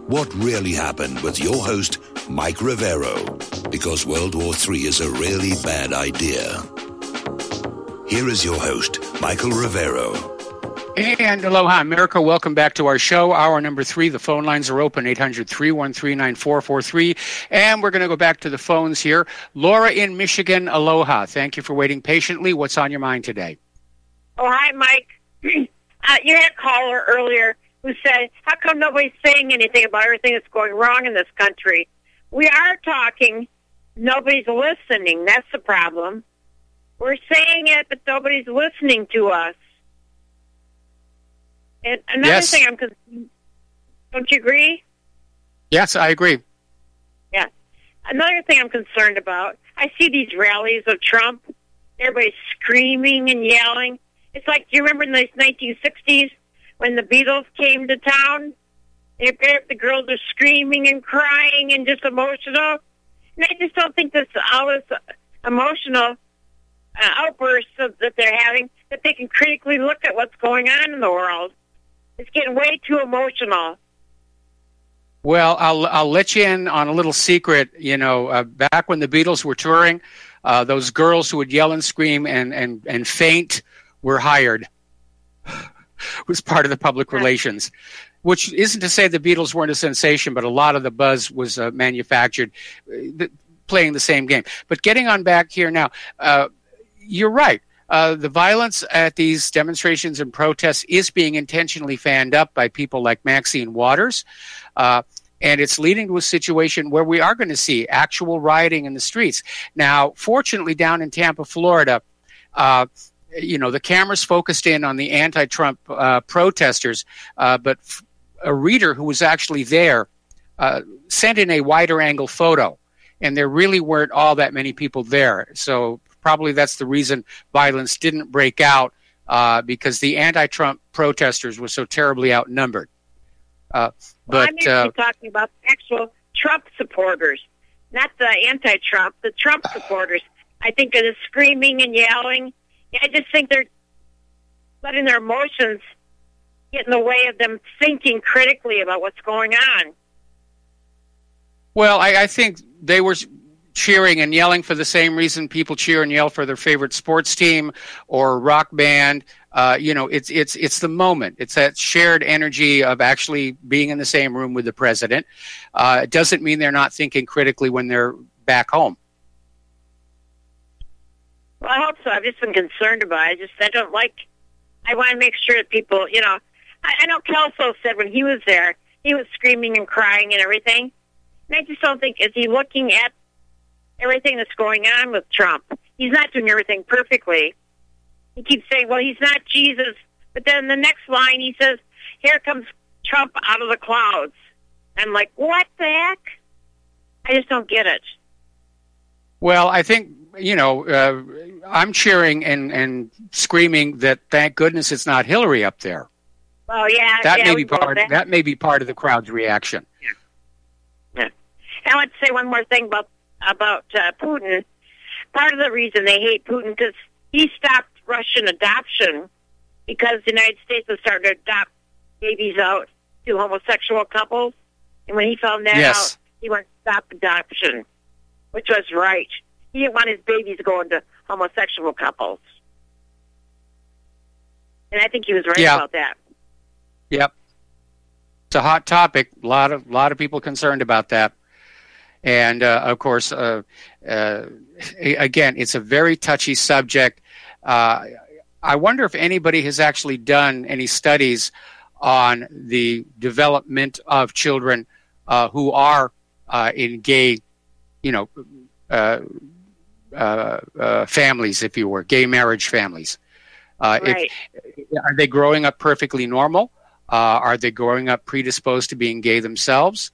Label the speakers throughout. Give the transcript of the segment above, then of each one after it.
Speaker 1: What really happened with your host, Mike Rivero, because World War III is a really bad idea. Here is your host, Michael Rivero.
Speaker 2: And aloha, America. Welcome back to our show. Hour number 3. The phone lines are open, 800-313-9443. And we're going to go back to the phones here. Laura in Michigan, aloha. Thank you for waiting patiently. What's on your mind today?
Speaker 3: Oh, hi, Mike. You had a caller earlier who said, how come nobody's saying anything about everything that's going wrong in this country? We are talking. Nobody's listening. That's the problem. We're saying it, but nobody's listening to us. And another thing I'm concerned, don't you agree?
Speaker 2: Yes, I agree.
Speaker 3: Yeah. Another thing I'm concerned about, I see these rallies of Trump. Everybody's screaming and yelling. It's like, do you remember in the 1960s when the Beatles came to town? The girls are screaming and crying and just emotional. And I just don't think this all this emotional outbursts that they're having, that they can critically look at what's going on in the world. It's getting way too emotional.
Speaker 2: Well, I'll let you in on a little secret. You know, back when the Beatles were touring, those girls who would yell and scream and faint were hired. It was part of the public relations, which isn't to say the Beatles weren't a sensation, but a lot of the buzz was manufactured, playing the same game. But getting on back here now, you're right. The violence at these demonstrations and protests is being intentionally fanned up by people like Maxine Waters, and it's leading to a situation where we are going to see actual rioting in the streets. Now, fortunately, down in Tampa, Florida, the cameras focused in on the anti-Trump protesters, but a reader who was actually there sent in a wider angle photo, and there really weren't all that many people there. So probably that's the reason violence didn't break out, because the anti-Trump protesters were so terribly outnumbered.
Speaker 3: I'm actually talking about actual Trump supporters, not the anti-Trump, the Trump supporters. I think they're just screaming and yelling. I just think they're letting their emotions get in the way of them thinking critically about what's going on.
Speaker 2: Well, I think they were cheering and yelling for the same reason people cheer and yell for their favorite sports team or rock band. It's the moment. It's that shared energy of actually being in the same room with the president. It doesn't mean they're not thinking critically when they're back home.
Speaker 3: Well, I hope so. I've just been concerned about it. I want to make sure that people, I know Kelso said when he was there, he was screaming and crying and everything. And I just don't think, is he looking at everything that's going on with Trump? He's not doing everything perfectly. He keeps saying, well, he's not Jesus. But then the next line, he says, here comes Trump out of the clouds. I'm like, what the heck? I just don't get it.
Speaker 2: Well, I think, I'm cheering and screaming that thank goodness it's not Hillary up there.
Speaker 3: Well, yeah.
Speaker 2: That may be part of the crowd's reaction.
Speaker 3: Yeah. I want to say one more thing about Putin. Part of the reason they hate Putin because he stopped Russian adoption because the United States was starting to adopt babies out to homosexual couples. And when he found that out, he wanted to stop adoption, which was right. He didn't want his babies going to homosexual couples. And I think he was right about that.
Speaker 2: Yep. It's a hot topic. A lot of people concerned about that. And, of course, again, it's a very touchy subject. I wonder if anybody has actually done any studies on the development of children who are in gay, families, if you were, gay marriage families.
Speaker 3: Right.
Speaker 2: Are they growing up perfectly normal? Are they growing up predisposed to being gay themselves?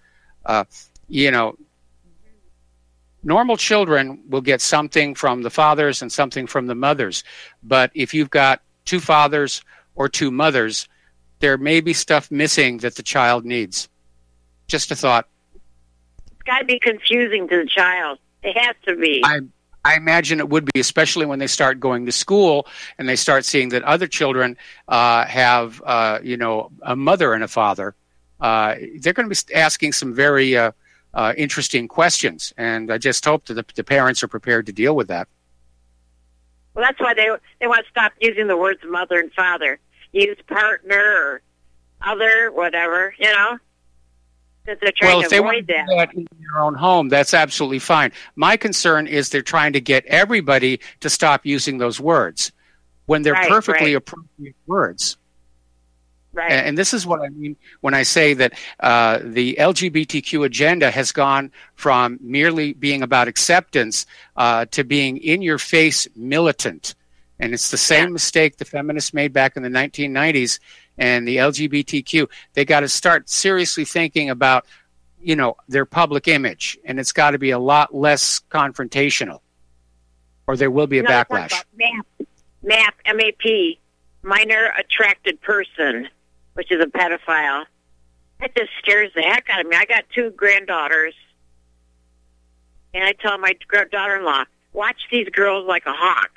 Speaker 2: Normal children will get something from the fathers and something from the mothers. But if you've got two fathers or two mothers, there may be stuff missing that the child needs. Just a thought.
Speaker 3: It's got to be confusing to the child. It has to be.
Speaker 2: I imagine it would be, especially when they start going to school and they start seeing that other children have, a mother and a father. they're going to be asking some very interesting questions, and I just hope that the parents are prepared to deal with that.
Speaker 3: Well, that's why they want to stop using the words mother and father. Use partner or other, whatever, that they're trying to avoid that.
Speaker 2: Well, if they want to do that in their own home, that's absolutely fine. My concern is they're trying to get everybody to stop using those words when they're perfectly appropriate words.
Speaker 3: Right.
Speaker 2: And this is what I mean when I say that the LGBTQ agenda has gone from merely being about acceptance to being in-your-face militant. And it's the same mistake the feminists made back in the 1990s. And the LGBTQ, they got to start seriously thinking about, their public image. And it's got to be a lot less confrontational, or there will be a backlash.
Speaker 3: MAP, M-A-P, minor attracted person, which is a pedophile. That just scares the heck out of me. I got 2 granddaughters, and I tell my daughter-in-law, watch these girls like a hawk.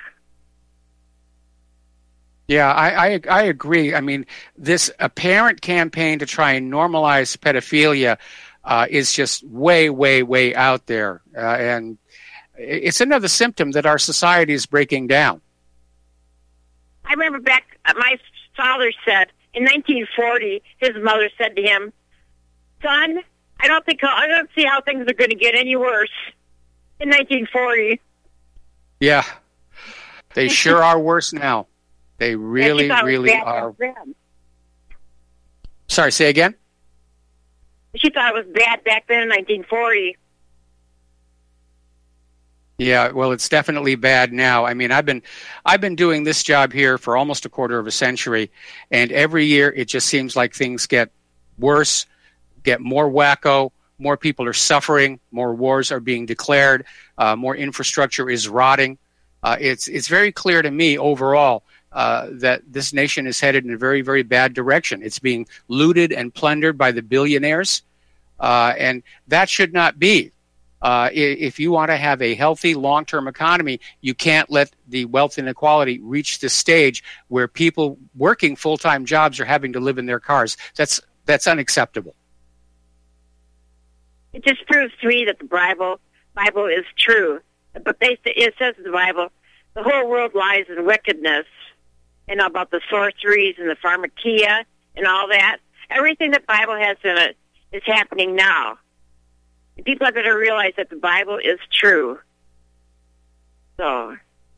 Speaker 2: Yeah, I agree. I mean, this apparent campaign to try and normalize pedophilia is just way, way, way out there. And it's another symptom that our society is breaking down.
Speaker 3: I remember back, my father said, in 1940, his mother said to him, son, I don't see how things are going to get any worse in 1940.
Speaker 2: Yeah, they sure are worse now. They really, really are. Sorry, say again?
Speaker 3: She thought it was bad back then in 1940.
Speaker 2: Yeah, well, it's definitely bad now. I mean, I've been doing this job here for almost a quarter of a century, and every year it just seems like things get worse, get more wacko, more people are suffering, more wars are being declared, more infrastructure is rotting. It's very clear to me overall that this nation is headed in a very, very bad direction. It's being looted and plundered by the billionaires, and that should not be. If you want to have a healthy long-term economy, you can't let the wealth inequality reach the stage where people working full-time jobs are having to live in their cars. That's unacceptable.
Speaker 3: It just proves to me that the Bible is true. But it says in the Bible, the whole world lies in wickedness, and about the sorceries and the pharmakia and all that. Everything the Bible has in it is happening now. And people have got to realize that the Bible is true. So.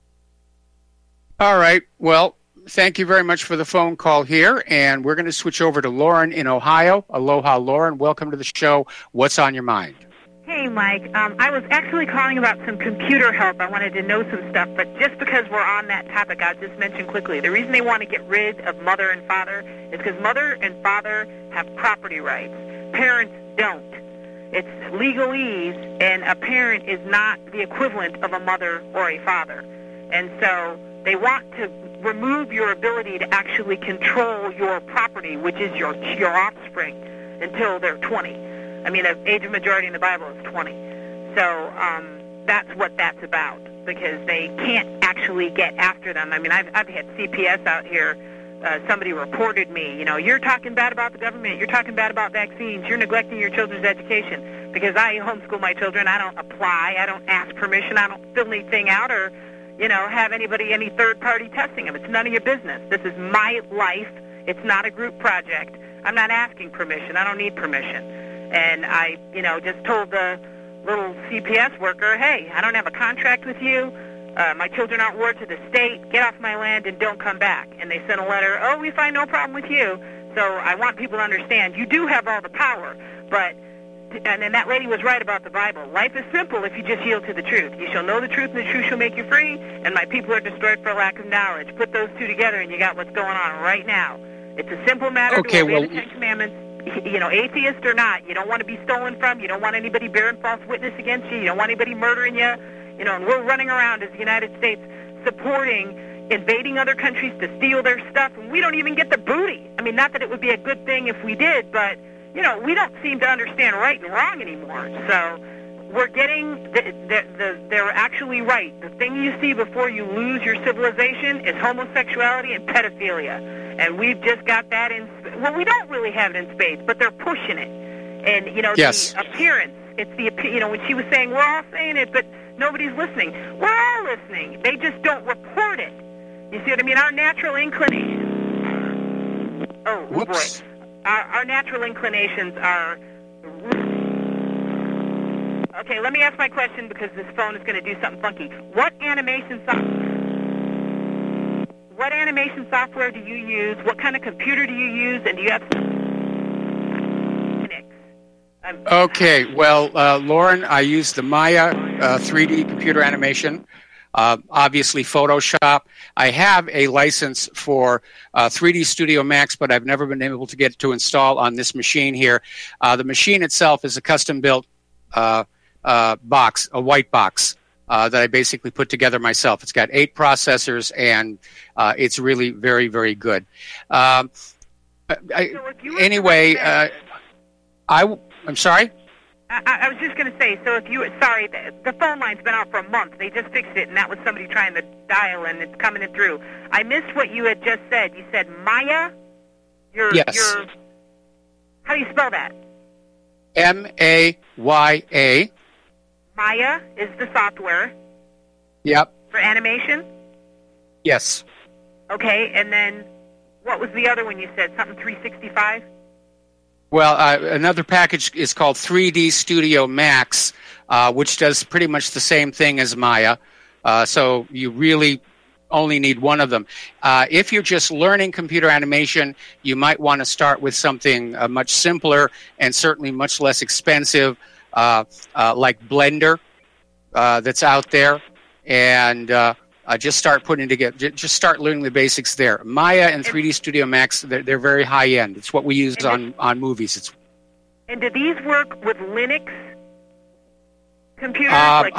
Speaker 2: All right. Well, thank you very much for the phone call here, and we're going to switch over to Lauren in Ohio. Aloha, Lauren. Welcome to the show. What's on your mind?
Speaker 4: Hey, Mike. I was actually calling about some computer help. I wanted to know some stuff, but just because we're on that topic, I'll just mention quickly. The reason they want to get rid of mother and father is because mother and father have property rights. Parents don't. It's legalese, and a parent is not the equivalent of a mother or a father. And so they want to remove your ability to actually control your property, which is your offspring, until they're 20. I mean, the age of majority in the Bible is 20. So that's what that's about, because they can't actually get after them. I mean, I've had CPS out here. Somebody reported me, you're talking bad about the government, you're talking bad about vaccines, you're neglecting your children's education. Because I homeschool my children, I don't apply, I don't ask permission, I don't fill anything out or, have any third-party testing them. It's none of your business. This is my life. It's not a group project. I'm not asking permission. I don't need permission. And I, just told the little CPS worker, hey, I don't have a contract with you. My children aren't ward to the state. Get off my land and don't come back. And they sent a letter, oh, we find no problem with you. So I want people to understand you do have all the power. And then that lady was right about the Bible. Life is simple if you just yield to the truth. You shall know the truth, and the truth shall make you free, and my people are destroyed for lack of knowledge. Put those two together, and you got what's going on right now. It's a simple matter to obey the Ten Commandments. Atheist or not, you don't want to be stolen from. You don't want anybody bearing false witness against you. You don't want anybody murdering you. And we're running around as the United States supporting invading other countries to steal their stuff, and we don't even get the booty. I mean, not that it would be a good thing if we did, but, we don't seem to understand right and wrong anymore. So we're getting, they're actually right. The thing you see before you lose your civilization is homosexuality and pedophilia. And we've just got that in, well, we don't really have it in spades, but they're pushing it. And, you know,
Speaker 2: yes.
Speaker 4: The appearance, it's the, you know, when she was saying, we're all saying it, but nobody's listening. We're all listening. They just don't report it. You see what I mean? Our natural inclinations, oh boy. Our natural inclinations are, okay, let me ask my question because this phone is going to do something funky. What animation software do you use? What kind of computer do you use? And do you have Linux?
Speaker 2: Okay, well, Lauren, I use the Maya 3D computer animation, obviously Photoshop. I have a license for 3D Studio Max, but I've never been able to get to install on this machine here. The machine itself is a custom-built box, a white box that I basically put together myself. It's got 8 processors, and it's really very, very good. I'm sorry?
Speaker 4: I was just going to say, so if you, sorry, the phone line's been out for a month. They just fixed it, and that was somebody trying to dial, and it's coming in through. I missed what you had just said. You said Maya?
Speaker 2: Yes.
Speaker 4: How do you spell that?
Speaker 2: M-A-Y-A.
Speaker 4: Maya is the software.
Speaker 2: Yep.
Speaker 4: For animation?
Speaker 2: Yes.
Speaker 4: Okay, and then what was the other one you said? Something 365?
Speaker 2: Well, another package is called 3D Studio Max, which does pretty much the same thing as Maya. So you really only need one of them. If you're just learning computer animation, you might want to start with something much simpler and certainly much less expensive, like Blender, that's out there, and just start putting together. Just start learning the basics there. Maya and 3D Studio Max, they're very high end. It's what we use on movies.
Speaker 4: And do these work with Linux computers?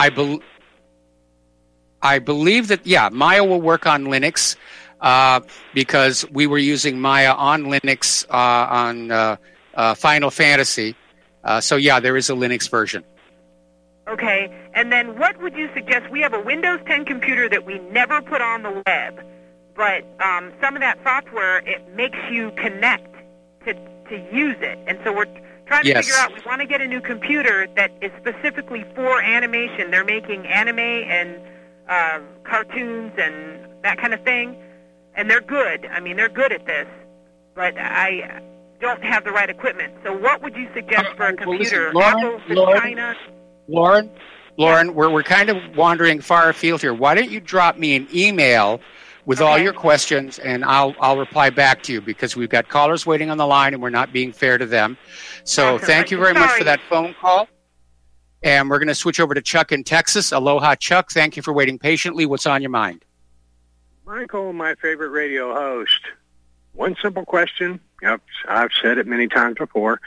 Speaker 2: I believe that, yeah, Maya will work on Linux because we were using Maya on Linux on Final Fantasy. So, yeah, there is a Linux version.
Speaker 4: Okay, and then what would you suggest? We have a Windows 10 computer that we never put on the web, but some of that software, it makes you connect to use it. And so we're trying to figure out, we want to get a new computer that is specifically for animation. They're making anime and cartoons and that kind of thing, and they're good. I mean, they're good at this, but I don't have the right equipment. So what would you suggest for a computer?
Speaker 2: Well, listen,
Speaker 4: China?
Speaker 2: Lauren, we're kind of wandering far afield here. Why don't you drop me an email with all your questions, and I'll reply back to you, because we've got callers waiting on the line, and we're not being fair to them. So thank you very much for that phone call. And we're going to switch over to Chuck in Texas. Aloha, Chuck. Thank you for waiting patiently. What's on your mind?
Speaker 5: Michael, my favorite radio host. One simple question. Yep, I've said it many times before.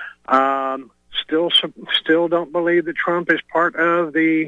Speaker 5: Still don't believe that Trump is part of the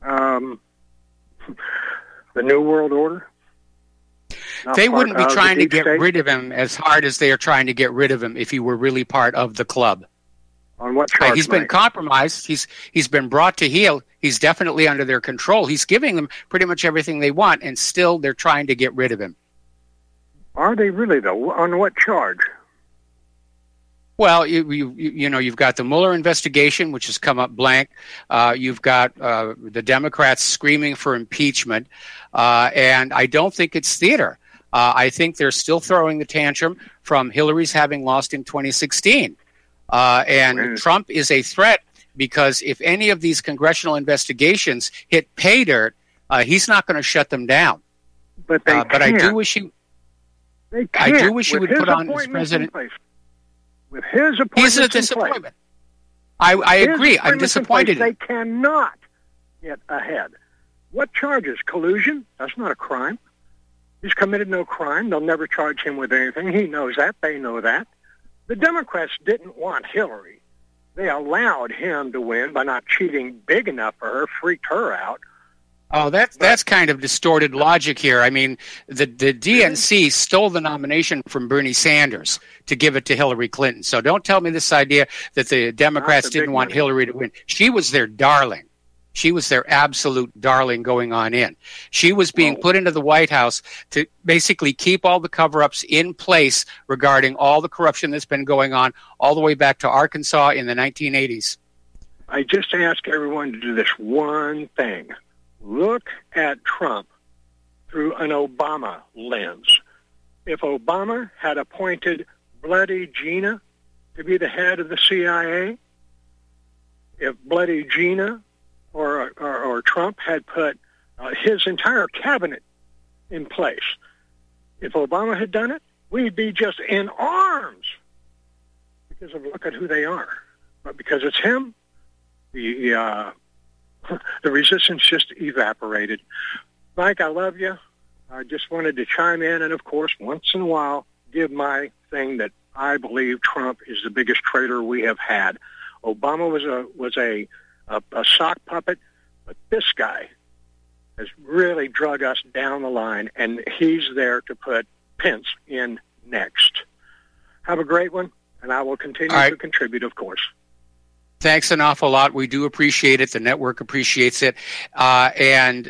Speaker 5: New World Order?
Speaker 2: They wouldn't be trying to get rid of him as hard as they are trying to get rid of him if he were really part of the club.
Speaker 5: On what charge?
Speaker 2: He's been compromised. He's been brought to heel. He's definitely under their control. He's giving them pretty much everything they want, and still they're trying to get rid of him.
Speaker 5: Are they really, though? On what charge?
Speaker 2: Well, you know, you've got the Mueller investigation, which has come up blank. You've got the Democrats screaming for impeachment, and I don't think it's theater. I think they're still throwing the tantrum from Hillary's having lost in 2016. And Trump is a threat because if any of these congressional investigations hit pay dirt, he's not going to shut them down.
Speaker 5: But I
Speaker 2: do wish he. I do wish he would put on his president.
Speaker 5: With his appointment,
Speaker 2: he's a disappointment. I agree. I'm disappointed.
Speaker 5: They cannot get ahead. What charges? Collusion? That's not a crime. He's committed no crime. They'll never charge him with anything. He knows that. They know that. The Democrats didn't want Hillary. They allowed him to win by not cheating big enough for her, freaked her out.
Speaker 2: Oh, that's kind of distorted logic here. I mean, the DNC stole the nomination from Bernie Sanders to give it to Hillary Clinton. So don't tell me this idea that the Democrats didn't want Hillary to win. She was their darling. She was their absolute darling going on in. She was being put into the White House to basically keep all the cover-ups in place regarding all the corruption that's been going on all the way back to Arkansas in the 1980s.
Speaker 5: I just ask everyone to do this one thing. Look at Trump through an Obama lens. If Obama had appointed Bloody Gina to be the head of the CIA, if Bloody Gina or Trump had put his entire cabinet in place, if Obama had done it, we'd be just in arms because of look at who they are. But because it's him, the resistance just evaporated. Mike, I love you. I just wanted to chime in and, of course, once in a while, give my thing that I believe Trump is the biggest traitor we have had. Obama was a sock puppet, but this guy has really drug us down the line, and he's there to put Pence in next. Have a great one, and I will continue to contribute, of course.
Speaker 2: Thanks an awful lot. We do appreciate it. The network appreciates it. And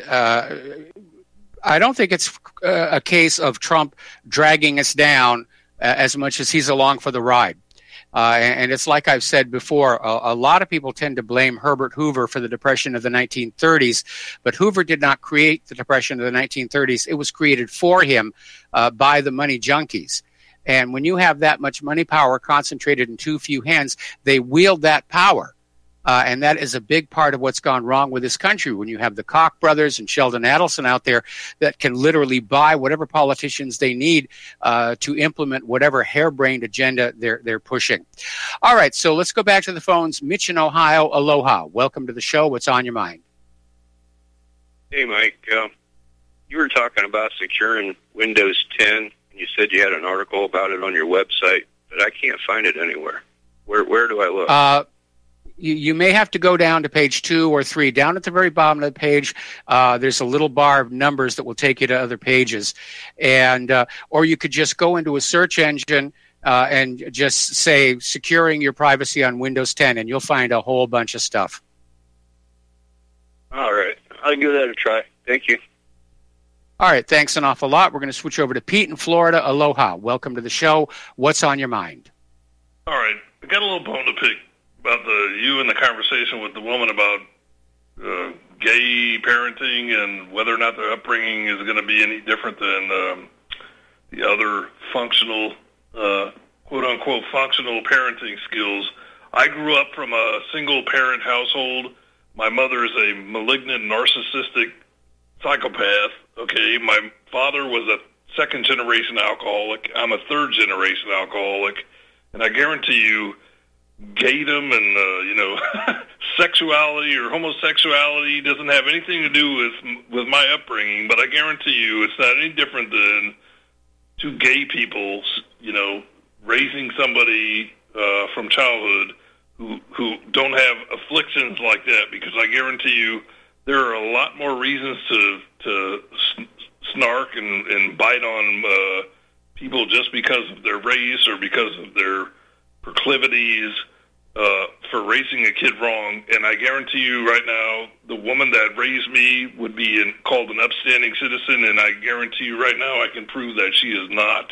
Speaker 2: I don't think it's a case of Trump dragging us down as much as he's along for the ride. And it's like I've said before, a lot of people tend to blame Herbert Hoover for the Depression of the 1930s, but Hoover did not create the Depression of the 1930s. It was created for him by the money junkies. And when you have that much money power concentrated in too few hands, they wield that power. And that is a big part of what's gone wrong with this country. When you have the Koch brothers and Sheldon Adelson out there that can literally buy whatever politicians they need to implement whatever harebrained agenda they're pushing. All right, so let's go back to the phones. Mitch in Ohio, aloha. Welcome to the show. What's on your mind?
Speaker 6: Hey, Mike. You were talking about securing Windows 10. You said you had an article about it on your website, but I can't find it anywhere. Where do I look?
Speaker 2: You may have to go down to page 2 or 3. Down at the very bottom of the page, there's a little bar of numbers that will take you to other pages. And or you could just go into a search engine and just say securing your privacy on Windows 10, and you'll find a whole bunch of stuff.
Speaker 6: All right. I'll give that a try. Thank you.
Speaker 2: All right, thanks an awful lot. We're going to switch over to Pete in Florida. Aloha. Welcome to the show. What's on your mind?
Speaker 7: All right. I got a little bone to pick about you and the conversation with the woman about gay parenting and whether or not their upbringing is going to be any different than the other functional, quote-unquote, functional parenting skills. I grew up from a single-parent household. My mother is a malignant, narcissistic psychopath. Okay, my father was a second-generation alcoholic. I'm a third-generation alcoholic. And I guarantee you, gaydom and, sexuality or homosexuality doesn't have anything to do with my upbringing, but I guarantee you it's not any different than two gay people, raising somebody from childhood who don't have afflictions like that, because I guarantee you there are a lot more reasons to snark and bite on people just because of their race or because of their proclivities for raising a kid wrong. And I guarantee you right now, the woman that raised me would be called an upstanding citizen, and I guarantee you right now I can prove that she is not.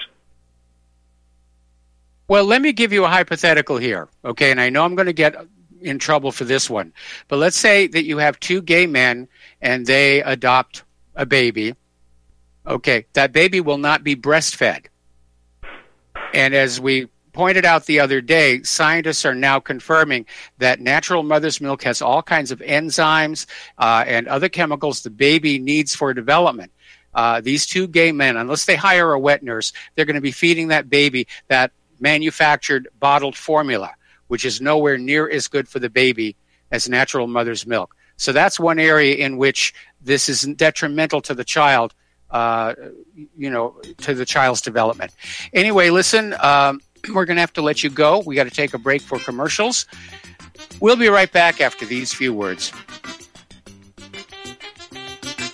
Speaker 2: Well, let me give you a hypothetical here, okay? And I know I'm going to get in trouble for this one. But let's say that you have two gay men and they adopt a baby. Okay, that baby will not be breastfed. And as we pointed out the other day, scientists are now confirming that natural mother's milk has all kinds of enzymes and other chemicals the baby needs for development. These two gay men, unless they hire a wet nurse, they're going to be feeding that baby that manufactured bottled formula, which is nowhere near as good for the baby as natural mother's milk. So that's one area in which this is detrimental to the child, to the child's development. Anyway, listen, we're going to have to let you go. We got to take a break for commercials. We'll be right back after these few words.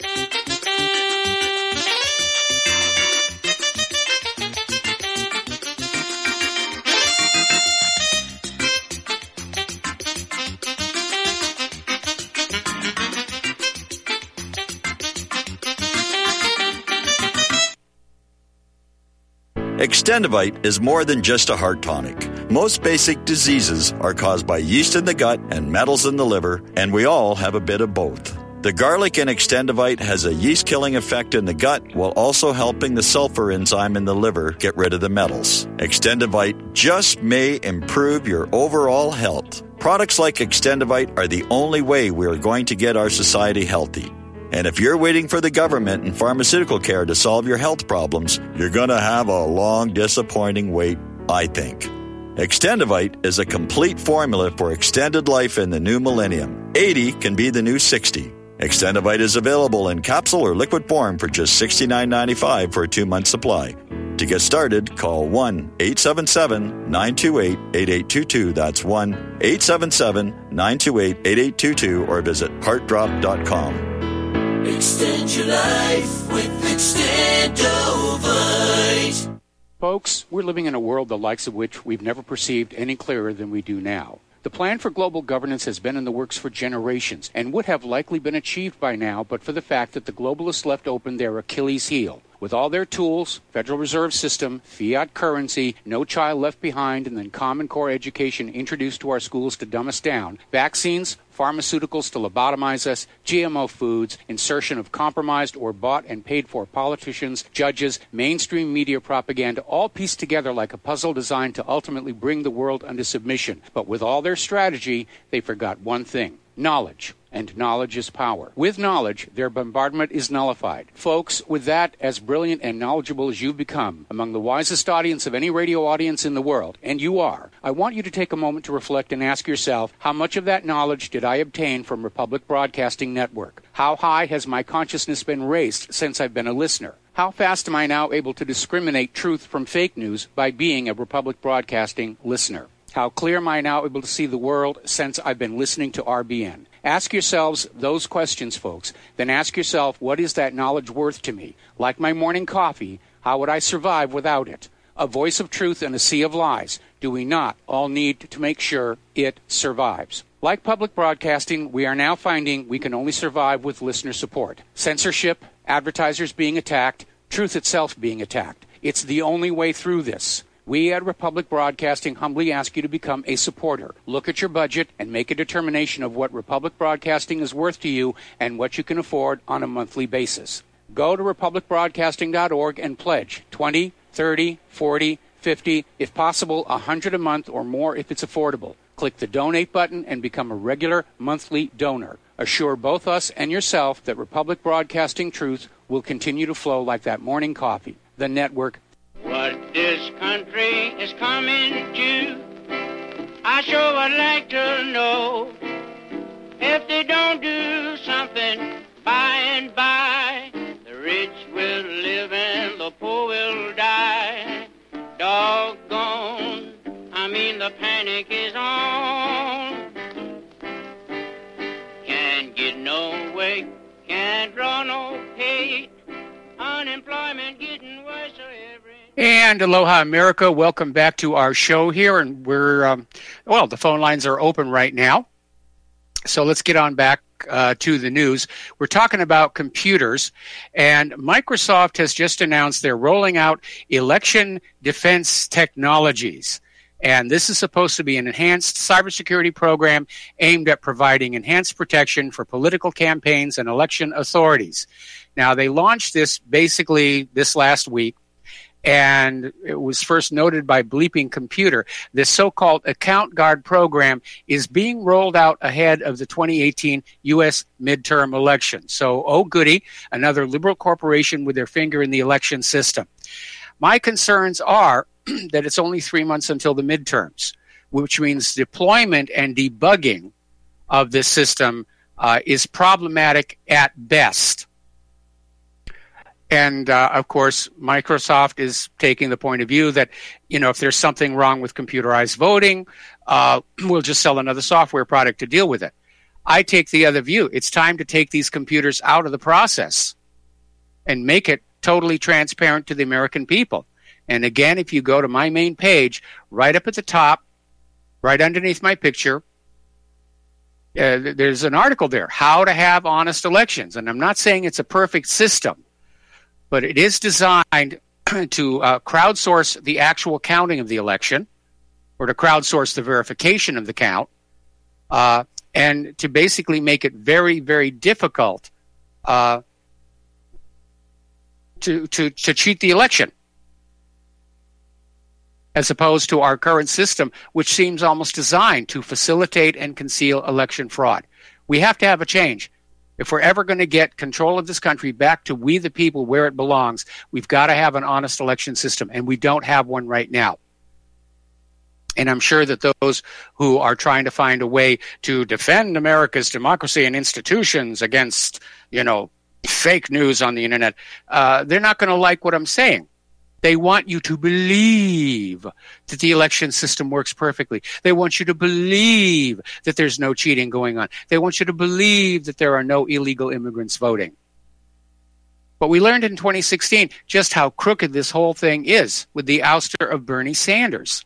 Speaker 8: Extendivite is more than just a heart tonic. Most basic diseases are caused by yeast in the gut and metals in the liver, and we all have a bit of both. The garlic in Extendivite has a yeast-killing effect in the gut while also helping the sulfur enzyme in the liver get rid of the metals. Extendivite just may improve your overall health. Products like Extendivite are the only way we are going to get our society healthy. And if you're waiting for the government and pharmaceutical care to solve your health problems, you're going to have a long, disappointing wait, I think. Extendivite is a complete formula for extended life in the new millennium. 80 can be the new 60. Extendivite is available in capsule or liquid form for just $69.95 for a 2-month supply. To get started, call 1-877-928-8822. That's 1-877-928-8822 or visit heartdrop.com.
Speaker 9: Extend your life with Extendovite.
Speaker 2: Folks, we're living in a world the likes of which we've never perceived any clearer than we do now. The plan for global governance has been in the works for generations and would have likely been achieved by now but for the fact that the globalists left open their Achilles heel. With all their tools, Federal Reserve System, fiat currency, no child left behind, and then Common Core education introduced to our schools to dumb us down, vaccines, pharmaceuticals to lobotomize us, GMO foods, insertion of compromised or bought and paid for politicians, judges, mainstream media propaganda, all pieced together like a puzzle designed to ultimately bring the world under submission. But with all their strategy, they forgot one thing: knowledge. And knowledge is power. With knowledge, their bombardment is nullified. Folks, with that, as brilliant and knowledgeable as you've become, among the wisest audience of any radio audience in the world, and you are, I want you to take a moment to reflect and ask yourself, how much of that knowledge did I obtain from Republic Broadcasting Network? How high has my consciousness been raised since I've been a listener? How fast am I now able to discriminate truth from fake news by being a Republic Broadcasting listener? How clear am I now able to see the world since I've been listening to RBN? Ask yourselves those questions, folks. Then ask yourself, what is that knowledge worth to me? Like my morning coffee, how would I survive without it? A voice of truth in a sea of lies. Do we not all need to make sure it survives? Like public broadcasting, we are now finding we can only survive with listener support. Censorship, advertisers being attacked, truth itself being attacked. It's the only way through this. We at Republic Broadcasting humbly ask you to become a supporter. Look at your budget and make a determination of what Republic Broadcasting is worth to you and what you can afford on a monthly basis. Go to republicbroadcasting.org and pledge $20, $30, $40, $50, if possible, $100 a month or more if it's affordable. Click the donate button and become a regular monthly donor. Assure both us and yourself that Republic Broadcasting truth will continue to flow like that morning coffee. The network.
Speaker 10: What this country is coming to, I sure would like to know. If they don't do something by and by, the rich will live and the poor will die. Doggone, the panic is on. Can't get no way, can't draw no pay. Unemployment getting worse every.
Speaker 2: And aloha, America. Welcome back to our show here. And we're, the phone lines are open right now. So let's get on back to the news. We're talking about computers. And Microsoft has just announced they're rolling out election defense technologies. And this is supposed to be an enhanced cybersecurity program aimed at providing enhanced protection for political campaigns and election authorities. Now, they launched this basically this last week, and it was first noted by Bleeping Computer. This so-called Account Guard program is being rolled out ahead of the 2018 U.S. midterm election. So, oh goody, another liberal corporation with their finger in the election system. My concerns are that it's only 3 months until the midterms, which means deployment and debugging of this system is problematic at best. And, of course, Microsoft is taking the point of view that, if there's something wrong with computerized voting, we'll just sell another software product to deal with it. I take the other view. It's time to take these computers out of the process and make it totally transparent to the American people. And again, if you go to my main page, right up at the top, right underneath my picture, there's an article there, How to Have Honest Elections. And I'm not saying it's a perfect system, but it is designed to crowdsource the actual counting of the election, or to crowdsource the verification of the count, and to basically make it very, very difficult to cheat the election, as opposed to our current system, which seems almost designed to facilitate and conceal election fraud. We have to have a change. If we're ever going to get control of this country back to we the people where it belongs, we've got to have an honest election system, and we don't have one right now. And I'm sure that those who are trying to find a way to defend America's democracy and institutions against, fake news on the internet, they're not going to like what I'm saying. They want you to believe that the election system works perfectly. They want you to believe that there's no cheating going on. They want you to believe that there are no illegal immigrants voting. But we learned in 2016 just how crooked this whole thing is with the ouster of Bernie Sanders.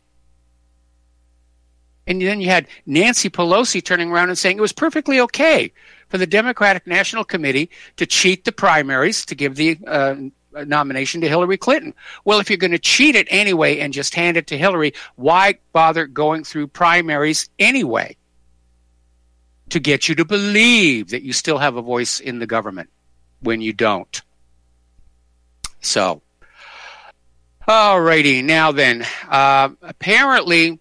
Speaker 2: And then you had Nancy Pelosi turning around and saying it was perfectly okay for the Democratic National Committee to cheat the primaries to give the nomination to Hillary Clinton. Well, if you're going to cheat it anyway and just hand it to Hillary, why bother going through primaries anyway? To get you to believe that you still have a voice in the government when you don't. So, alrighty, now then, apparently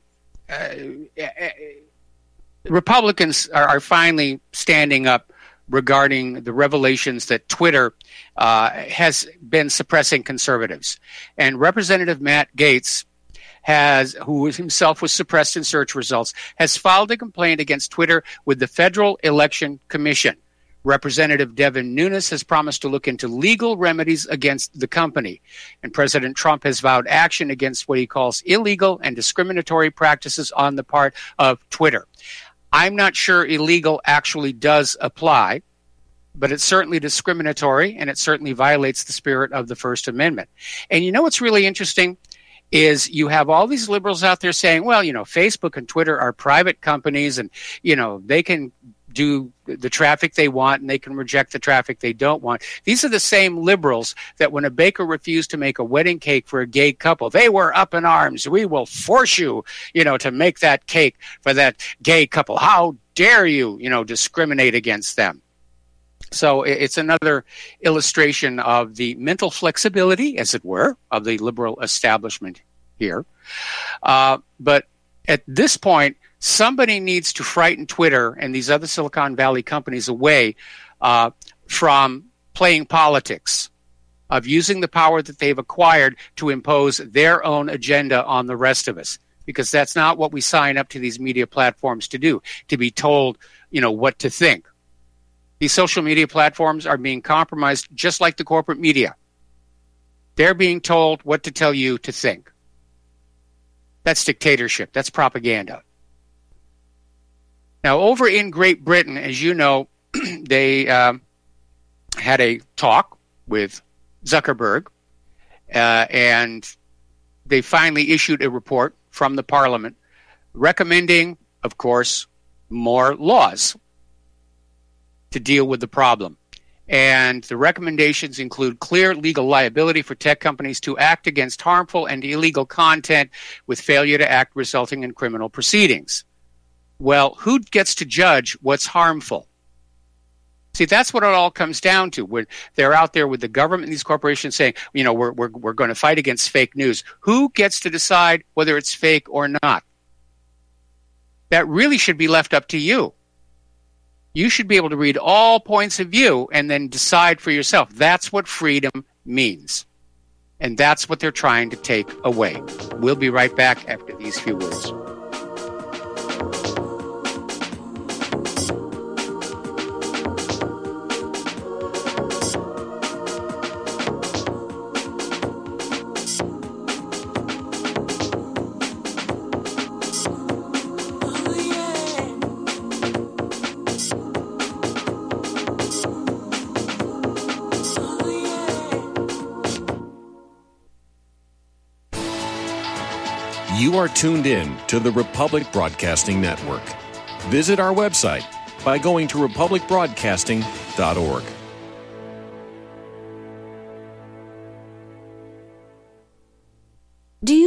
Speaker 2: Republicans are finally standing up regarding the revelations that Twitter has been suppressing conservatives. And Representative Matt Gaetz, who himself was suppressed in search results, has filed a complaint against Twitter with the Federal Election Commission. Representative Devin Nunes has promised to look into legal remedies against the company. And President Trump has vowed action against what he calls illegal and discriminatory practices on the part of Twitter. I'm not sure illegal actually does apply, but it's certainly discriminatory, and it certainly violates the spirit of the First Amendment. And you know what's really interesting is you have all these liberals out there saying, well, Facebook and Twitter are private companies, and, they can do the traffic they want and they can reject the traffic they don't want. These are the same liberals that when a baker refused to make a wedding cake for a gay couple, they were up in arms. We will force you, to make that cake for that gay couple. How dare you, discriminate against them? So it's another illustration of the mental flexibility, as it were, of the liberal establishment here. But at this point, somebody needs to frighten Twitter and these other Silicon Valley companies away from playing politics, of using the power that they've acquired to impose their own agenda on the rest of us. Because that's not what we sign up to these media platforms to do, to be told, what to think. These social media platforms are being compromised just like the corporate media. They're being told what to tell you to think. That's dictatorship. That's propaganda. Now, over in Great Britain, as you know, they had a talk with Zuckerberg, and they finally issued a report from the Parliament recommending, of course, more laws to deal with the problem. And the recommendations include clear legal liability for tech companies to act against harmful and illegal content with failure to act resulting in criminal proceedings. Well, who gets to judge what's harmful? See, that's what it all comes down to. When they're out there with the government and these corporations saying, we're going to fight against fake news. Who gets to decide whether it's fake or not? That really should be left up to you. You should be able to read all points of view and then decide for yourself. That's what freedom means. And that's what they're trying to take away. We'll be right back after these few words.
Speaker 11: You are tuned in to the Republic Broadcasting Network. Visit our website by going to republicbroadcasting.org.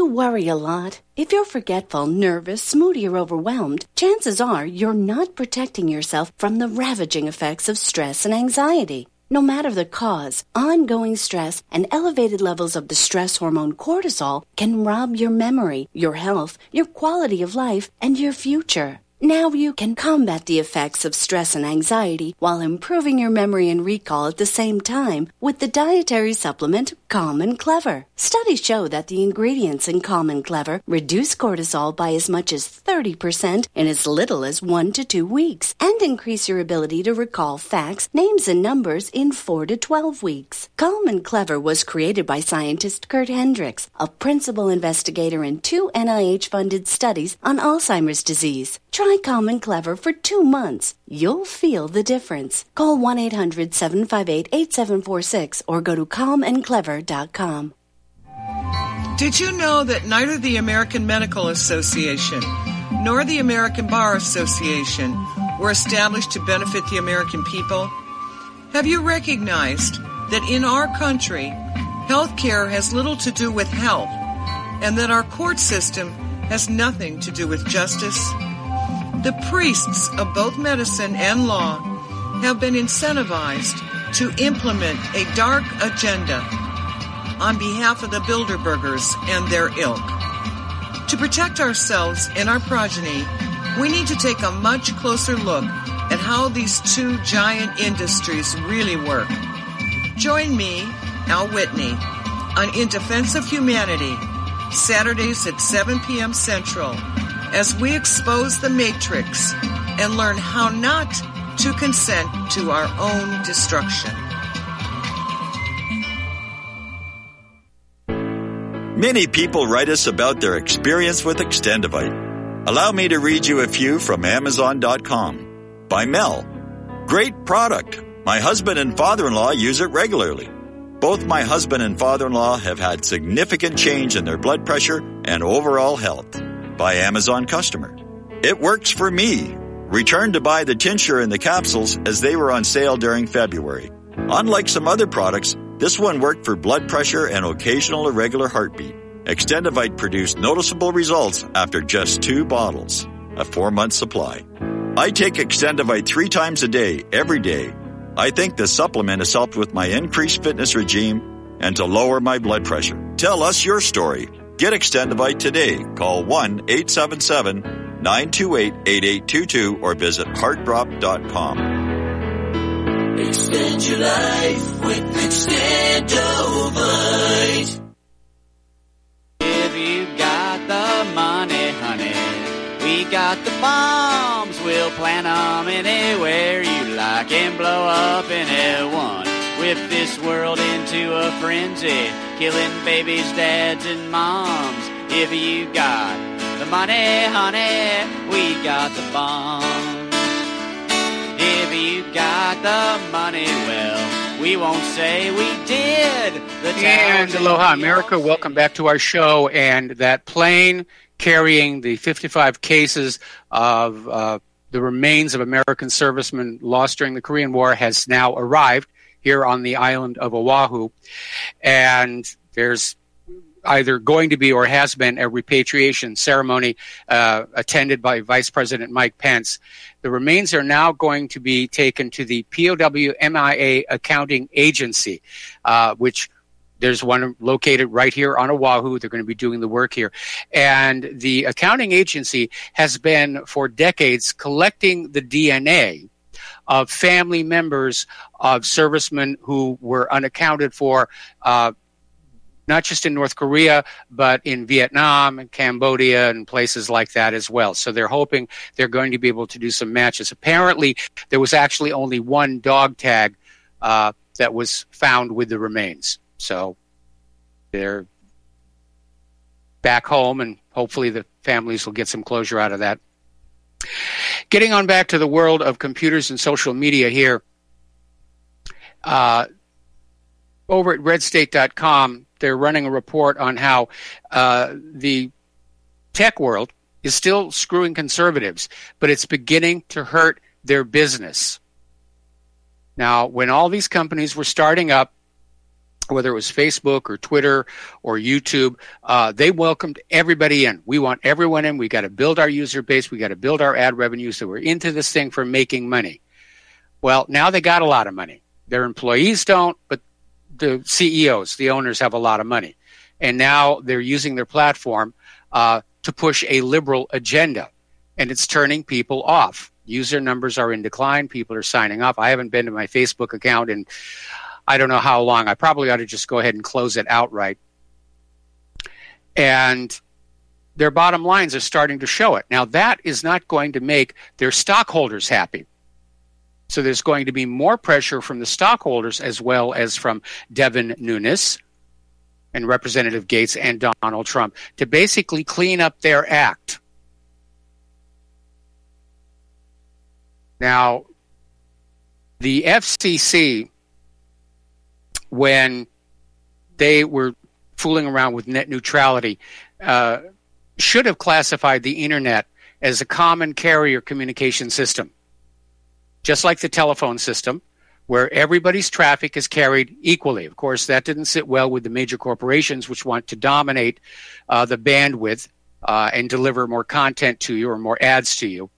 Speaker 12: you worry a lot? If you're forgetful, nervous, moody, or overwhelmed, chances are you're not protecting yourself from the ravaging effects of stress and anxiety. No matter the cause, ongoing stress and elevated levels of the stress hormone cortisol can rob your memory, your health, your quality of life, and your future. Now you can combat the effects of stress and anxiety while improving your memory and recall at the same time with the dietary supplement Calm and Clever. Studies show that the ingredients in Calm and Clever reduce cortisol by as much as 30% in as little as 1 to 2 weeks and increase your ability to recall facts, names, and numbers in 4 to 12 weeks. Calm and Clever was created by scientist Kurt Hendricks, a principal investigator in 2 NIH-funded studies on Alzheimer's disease. Try Calm and Clever for 2 months. You'll feel the difference. Call 1-800-758-8746 or go to calmandclever.com.
Speaker 13: Did you know that neither the American Medical Association nor the American Bar Association were established to benefit the American people? Have you recognized that in our country, health care has little to do with health, and that our court system has nothing to do with justice? The priests of both medicine and law have been incentivized to implement a dark agenda on behalf of the Bilderbergers and their ilk. To protect ourselves and our progeny, we need to take a much closer look at how these two giant industries really work. Join me, Al Whitney, on In Defense of Humanity, Saturdays at 7 p.m. Central, as we expose the matrix and learn how not to consent to our own destruction.
Speaker 8: Many people write us about their experience with Extendivite. Allow me to read you a few from Amazon.com. By Mel. Great product. My husband and father-in-law use it regularly. Both my husband and father-in-law have had significant change in their blood pressure and overall health. By Amazon customer. It works for me. Returned to buy the tincture and the capsules as they were on sale during February. Unlike some other products, this one worked for blood pressure and occasional irregular heartbeat. Extendivite produced noticeable results after just 2 bottles, a 4-month supply. I take Extendivite 3 times a day, every day. I think the supplement has helped with my increased fitness regime and to lower my blood pressure. Tell us your story. Get Extendivite today. Call 1-877-928-8822 or visit heartdrop.com.
Speaker 9: Extend your life with Extendovite.
Speaker 14: If you got the money, honey, we got the bombs. We'll plant them anywhere you like and blow up anyone. Whip this world into a frenzy, killing babies, dads, and moms. If you got the money, honey, we got the bombs. If you got the money, well, we won't say we did.
Speaker 2: And aloha, America. Welcome back to our show. And that plane carrying the 55 cases of the remains of American servicemen lost during the Korean War has now arrived here on the island of Oahu. And there's either going to be or has been a repatriation ceremony attended by Vice President Mike Pence. The remains are now going to be taken to the POW MIA Accounting Agency, which there's one located right here on Oahu. They're going to be doing the work here. And the accounting agency has been for decades collecting the DNA of family members of servicemen who were unaccounted for, not just in North Korea, but in Vietnam and Cambodia and places like that as well. So they're hoping they're going to be able to do some matches. Apparently, there was actually only one dog tag that was found with the remains. So they're back home, and hopefully the families will get some closure out of that. Getting on back to the world of computers and social media here, over at redstate.com, they're running a report on how the tech world is still screwing conservatives, but it's beginning to hurt their business. Now, when all these companies were starting up, whether it was Facebook or Twitter or YouTube, they welcomed everybody in. We want everyone in. We got to build our user base. We got to build our ad revenue. So we're into this thing for making money. Well, now they got a lot of money. Their employees don't, but the CEOs, the owners, have a lot of money. And now they're using their platform to push a liberal agenda. And it's turning people off. User numbers are in decline. People are signing off. I haven't been to my Facebook account in I don't know how long. I probably ought to just go ahead and close it outright. And their bottom lines are starting to show it. Now, that is not going to make their stockholders happy. So there's going to be more pressure from the stockholders as well as from Devin Nunes and Representative Gates and Donald Trump to basically clean up their act. Now, the FCC, when they were fooling around with net neutrality, should have classified the internet as a common carrier communication system, just like the telephone system, where everybody's traffic is carried equally. Of course, that didn't sit well with the major corporations, which want to dominate the bandwidth and deliver more content to you or more ads to you.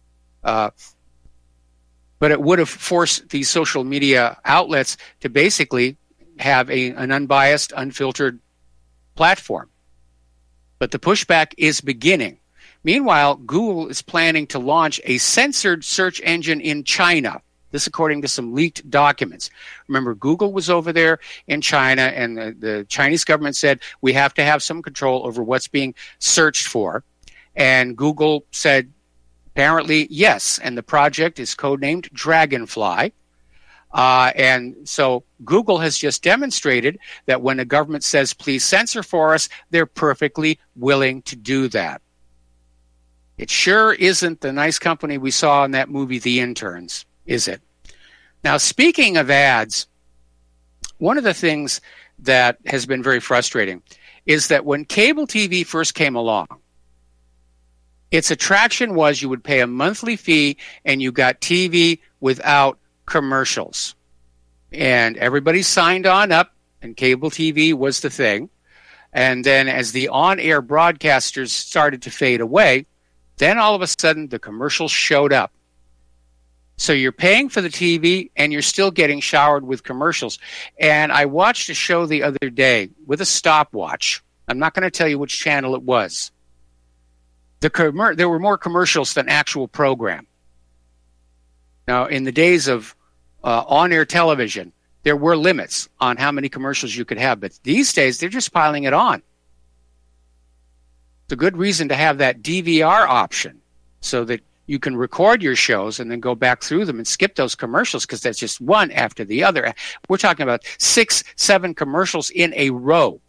Speaker 2: But it would have forced these social media outlets to basically have an unbiased, unfiltered platform. But the pushback is beginning. Meanwhile, Google is planning to launch a censored search engine in China. This according to some leaked documents. Remember, Google was over there in China, and the Chinese government said, we have to have some control over what's being searched for. And Google said, apparently, yes, and the project is codenamed Dragonfly. And so Google has just demonstrated that when the government says, please censor for us, they're perfectly willing to do that. It sure isn't the nice company we saw in that movie, The Interns, is it? Now, speaking of ads, one of the things that has been very frustrating is that when cable TV first came along, its attraction was you would pay a monthly fee and you got TV without commercials. And everybody signed on up, and cable TV was the thing. And then as the on-air broadcasters started to fade away, then all of a sudden the commercials showed up. So you're paying for the TV and you're still getting showered with commercials. And I watched a show the other day with a stopwatch. I'm not going to tell you which channel it was. There were more commercials than actual program. Now, in the days of on-air television, there were limits on how many commercials you could have. But these days, they're just piling it on. It's a good reason to have that DVR option so that you can record your shows and then go back through them and skip those commercials, because that's just one after the other. We're talking about 6, 7 commercials in a row.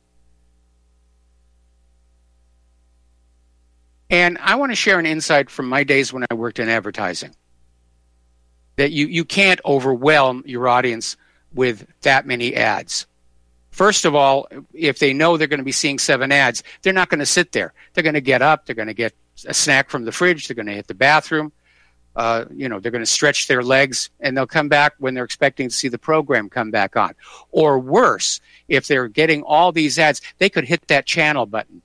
Speaker 2: And I want to share an insight from my days when I worked in advertising, that you can't overwhelm your audience with that many ads. First of all, if they know they're going to be seeing 7 ads, they're not going to sit there. They're going to get up. They're going to get a snack from the fridge. They're going to hit the bathroom. They're going to stretch their legs, and they'll come back when they're expecting to see the program come back on. Or worse, if they're getting all these ads, they could hit that channel button.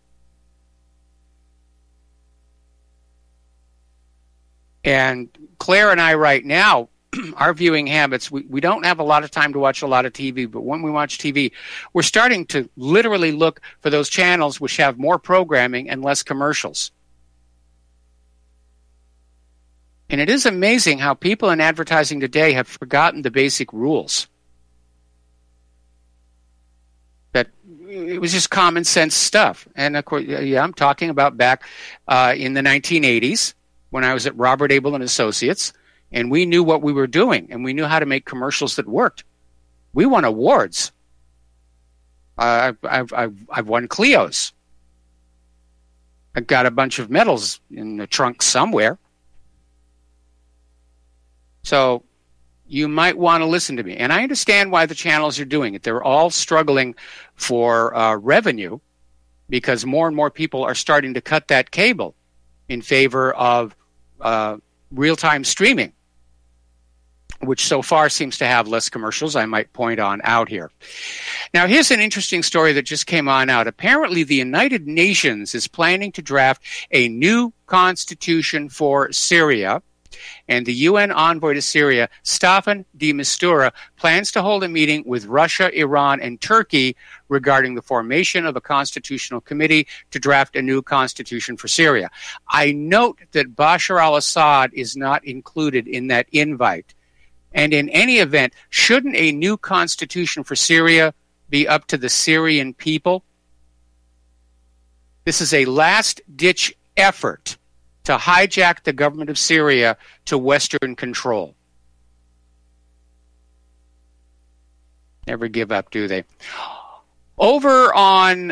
Speaker 2: And Claire and I right now, our viewing habits, we don't have a lot of time to watch a lot of TV, but when we watch TV, we're starting to literally look for those channels which have more programming and less commercials. And it is amazing how people in advertising today have forgotten the basic rules. That it was just common sense stuff. And of course, yeah, I'm talking about back in the 1980s when I was at Robert Abel and Associates, and we knew what we were doing, and we knew how to make commercials that worked. We won awards. I've won Clios. I've got a bunch of medals in the trunk somewhere. So you might want to listen to me. And I understand why the channels are doing it. They're all struggling for revenue because more and more people are starting to cut that cable in favor of real-time streaming. which so far seems to have less commercials, I might point on out here. Now, here's an interesting story that just came on out. Apparently, the United Nations is planning to draft a new constitution for Syria, and the UN envoy to Syria, Staffan de Mistura, plans to hold a meeting with Russia, Iran, and Turkey regarding the formation of a constitutional committee to draft a new constitution for Syria. I note that Bashar al-Assad is not included in that invite. And in any event, shouldn't a new constitution for Syria be up to the Syrian people? This is a last-ditch effort to hijack the government of Syria to Western control. Never give up, do they? Over on,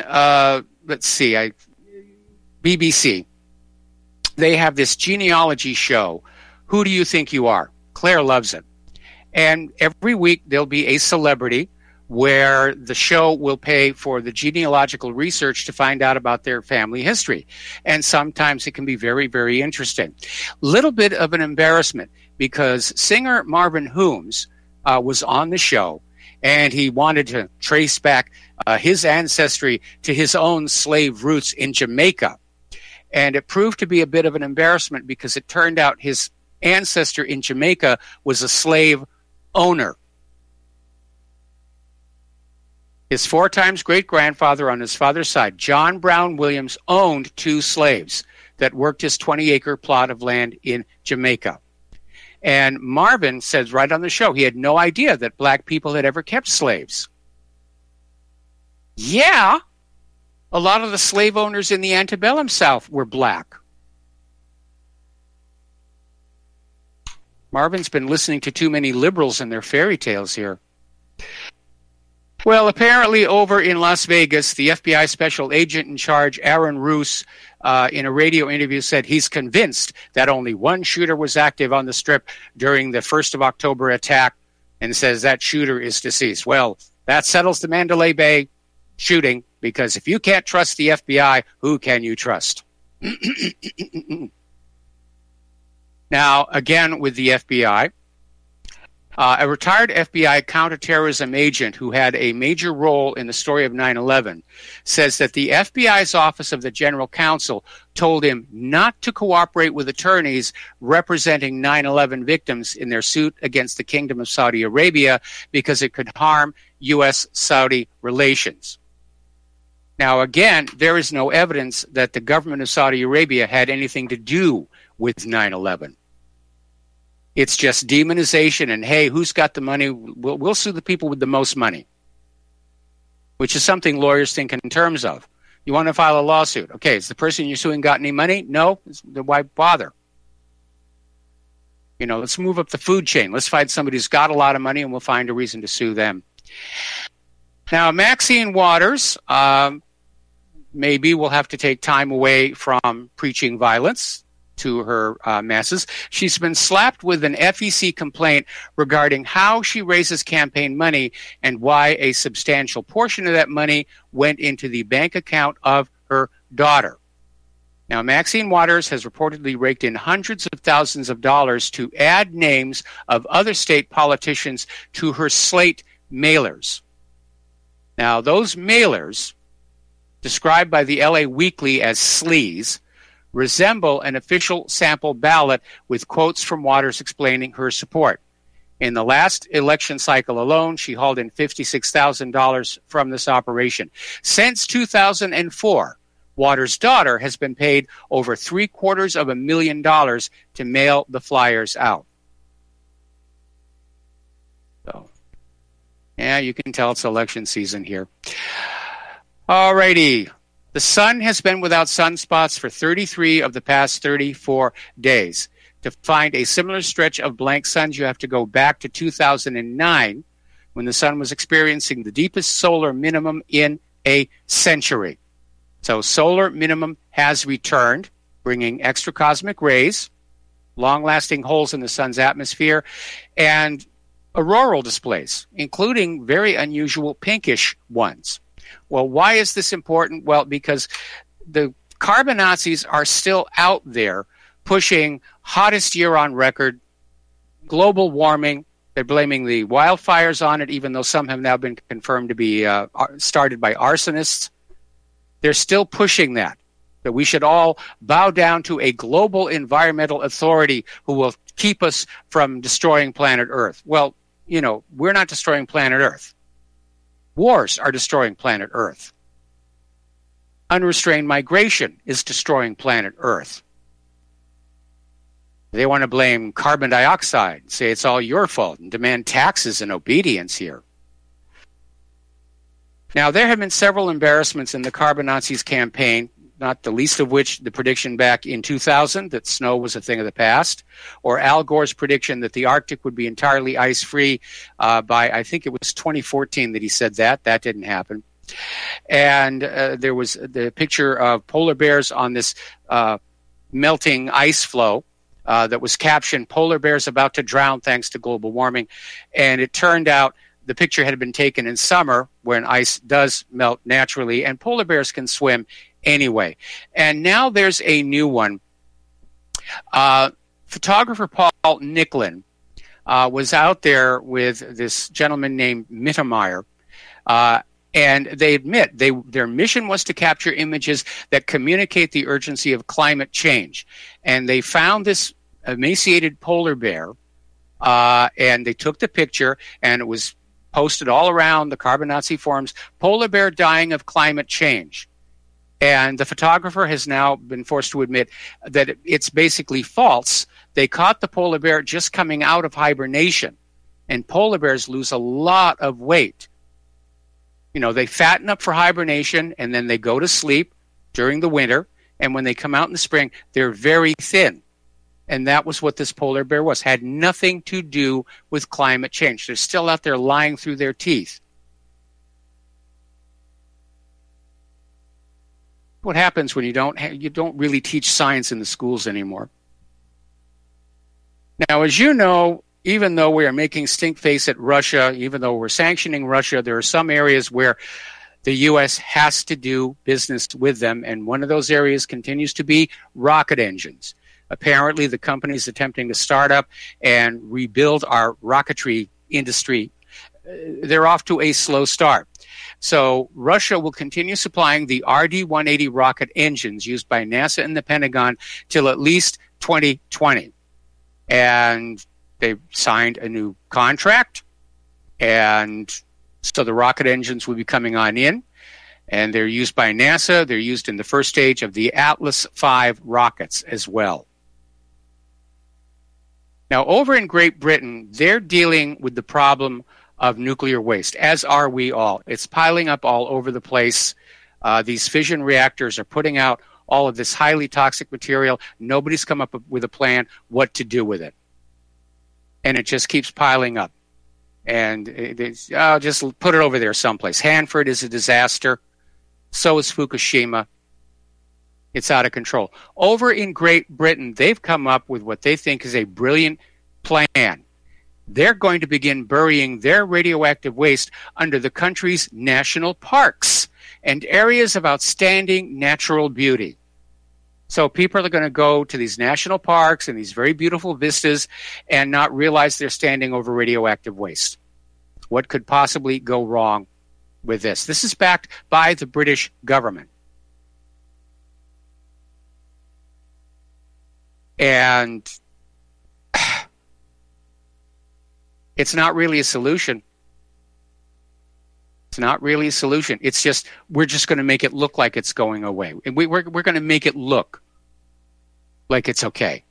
Speaker 2: BBC, they have this genealogy show, Who Do You Think You Are? Claire loves it. And every week there'll be a celebrity where the show will pay for the genealogical research to find out about their family history. And sometimes it can be very, very interesting. Little bit of an embarrassment because singer Marvin Humes was on the show, and he wanted to trace back his ancestry to his own slave roots in Jamaica. And it proved to be a bit of an embarrassment because it turned out his ancestor in Jamaica was a slave owner. His 4 times great-grandfather on his father's side, John Brown Williams, owned 2 slaves that worked his 20-acre plot of land in Jamaica. And Marvin says right on the show he had no idea that black people had ever kept slaves. Yeah, a lot of the slave owners in the antebellum South were black. Marvin's been listening to too many liberals and their fairy tales here. Well, apparently over in Las Vegas, the FBI special agent in charge, Aaron Roos, in a radio interview said he's convinced that only one shooter was active on the Strip during the 1st of October attack, and says that shooter is deceased. Well, that settles the Mandalay Bay shooting, because if you can't trust the FBI, who can you trust? Now, again, with the FBI, a retired FBI counterterrorism agent who had a major role in the story of 9/11 says that the FBI's Office of the General Counsel told him not to cooperate with attorneys representing 9/11 victims in their suit against the Kingdom of Saudi Arabia because it could harm U.S.-Saudi relations. Now, again, there is no evidence that the government of Saudi Arabia had anything to do with 9/11. It's just demonization and, hey, who's got the money? We'll sue the people with the most money, which is something lawyers think in terms of. You want to file a lawsuit. Okay, has the person you're suing got any money? No? Then why bother? You know, let's move up the food chain. Let's find somebody who's got a lot of money and we'll find a reason to sue them. Now, Maxine Waters maybe will have to take time away from preaching violence to her masses. She's been slapped with an FEC complaint regarding how she raises campaign money and why a substantial portion of that money went into the bank account of her daughter. Now, Maxine Waters has reportedly raked in hundreds of thousands of dollars to add names of other state politicians to her slate mailers. Now, those mailers, described by the LA Weekly as sleaze, resemble an official sample ballot with quotes from Waters explaining her support. In the last election cycle alone, she hauled in $56,000 from this operation. Since 2004, Waters' daughter has been paid over $750,000 to mail the flyers out. So, yeah, you can tell it's election season here. All righty. The sun has been without sunspots for 33 of the past 34 days. To find a similar stretch of blank suns, you have to go back to 2009, when the sun was experiencing the deepest solar minimum in a century. So solar minimum has returned, bringing extra cosmic rays, long-lasting holes in the sun's atmosphere, and auroral displays, including very unusual pinkish ones. Well, why is this important? Well, because the carbon Nazis are still out there pushing hottest year on record, global warming, They're blaming the wildfires on it, even though some have now been confirmed to be started by arsonists. They're still pushing that we should all bow down to a global environmental authority who will keep us from destroying planet Earth. Well, we're not destroying planet Earth. Wars are destroying planet Earth. Unrestrained migration is destroying planet Earth. They want to blame carbon dioxide, say it's all your fault, and demand taxes and obedience here. Now, there have been several embarrassments in the Carbon Nazis campaign, not the least of which the prediction back in 2000 that snow was a thing of the past, or Al Gore's prediction that the Arctic would be entirely ice-free by, I think it was 2014 that he said that. That didn't happen. And there was the picture of polar bears on this melting ice floe that was captioned, "Polar bears about to drown thanks to global warming." And it turned out the picture had been taken in summer when ice does melt naturally, and polar bears can swim anyway. And now there's a new one. Photographer Paul Nicklin was out there with this gentleman named Mittermeier, and they admit their mission was to capture images that communicate the urgency of climate change. And they found this emaciated polar bear, and they took the picture, and it was posted all around the Carbon Nazi forums, "Polar bear dying of climate change." And the photographer has now been forced to admit that it's basically false. They caught the polar bear just coming out of hibernation. And polar bears lose a lot of weight. They fatten up for hibernation, and then they go to sleep during the winter. And when they come out in the spring, they're very thin. And that was what this polar bear was. Had nothing to do with climate change. They're still out there lying through their teeth. What happens when you don't really teach science in the schools anymore? Now, as you know, even though we are making stink face at Russia, even though we're sanctioning Russia, there are some areas where the U.S. has to do business with them, and one of those areas continues to be rocket engines. Apparently, the company is attempting to start up and rebuild our rocketry industry. They're off to a slow start. So Russia will continue supplying the RD-180 rocket engines used by NASA and the Pentagon till at least 2020. And they've signed a new contract, and so the rocket engines will be coming on in, and they're used by NASA. They're used in the first stage of the Atlas V rockets as well. Now, over in Great Britain, they're dealing with the problem of nuclear waste, as are we all. It's piling up all over the place. These fission reactors are putting out all of this highly toxic material. Nobody's come up with a plan what to do with it. And it just keeps piling up. And just put it over there someplace. Hanford is a disaster. So is Fukushima. It's out of control. Over in Great Britain, they've come up with what they think is a brilliant plan. They're going to begin burying their radioactive waste under the country's national parks and areas of outstanding natural beauty. So people are going to go to these national parks and these very beautiful vistas and not realize they're standing over radioactive waste. What could possibly go wrong with this? This is backed by the British government. And it's not really a solution. It's not really a solution. It's just, we're just going to make it look like it's going away. And we're going to make it look like it's okay.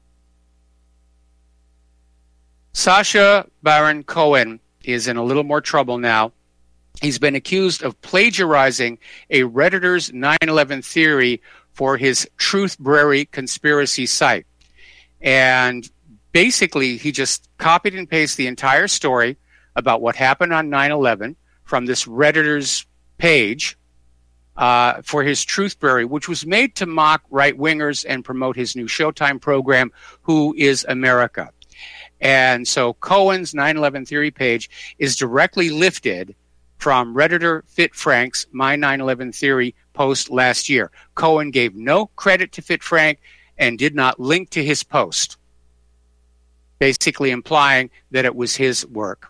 Speaker 2: Sacha Baron Cohen is in a little more trouble now. He's been accused of plagiarizing a Redditor's 9/11 theory for his Truthbrary conspiracy site. And basically, he just copied and pasted the entire story about what happened on 9/11 from this Redditor's page for his Truthbrary, which was made to mock right-wingers and promote his new Showtime program, Who is America? And so Cohen's 9/11 theory page is directly lifted from Redditor Fit Frank's My 9/11 Theory post last year. Cohen gave no credit to Fit Frank and did not link to his post. basically implying that it was his work.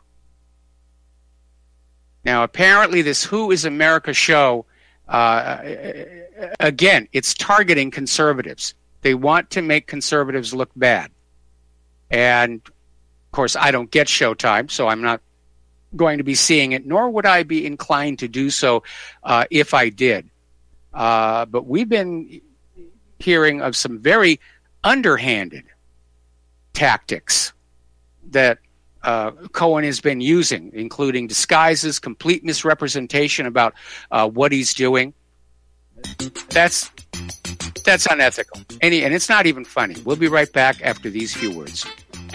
Speaker 2: Now, apparently this Who is America show, again, it's targeting conservatives. They want to make conservatives look bad. And, of course, I don't get Showtime, so I'm not going to be seeing it, nor would I be inclined to do so if I did. But we've been hearing of some very underhanded tactics that Cohen has been using, including disguises, complete misrepresentation about what he's doing. That's unethical. And it's not even funny. We'll be right back after these few words.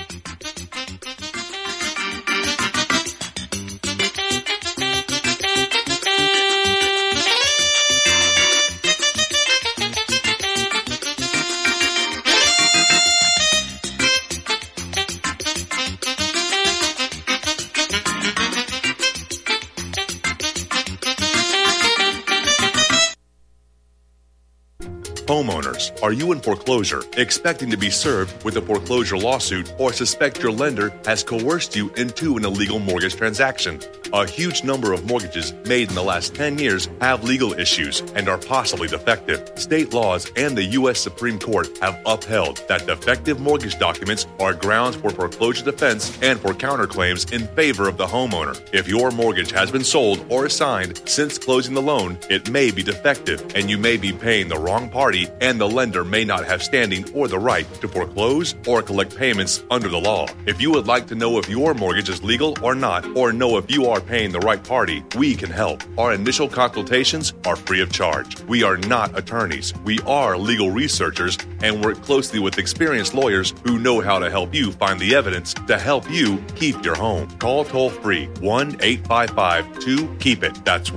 Speaker 15: Homeowners, are you in foreclosure, expecting to be served with a foreclosure lawsuit, or suspect your lender has coerced you into an illegal mortgage transaction? A huge number of mortgages made in the last 10 years have legal issues and are possibly defective. State laws and the U.S. Supreme Court have upheld that defective mortgage documents are grounds for foreclosure defense and for counterclaims in favor of the homeowner. If your mortgage has been sold or assigned since closing the loan, it may be defective and you may be paying the wrong party, and the lender may not have standing or the right to foreclose or collect payments under the law. If you would like to know if your mortgage is legal or not, or know if you are paying the right party, we can help. Our initial consultations are free of charge. We are not attorneys. We are legal researchers and work closely with experienced lawyers who know how to help you find the evidence to help you keep your home. Call toll-free 1-855-2-KEEP-IT. That's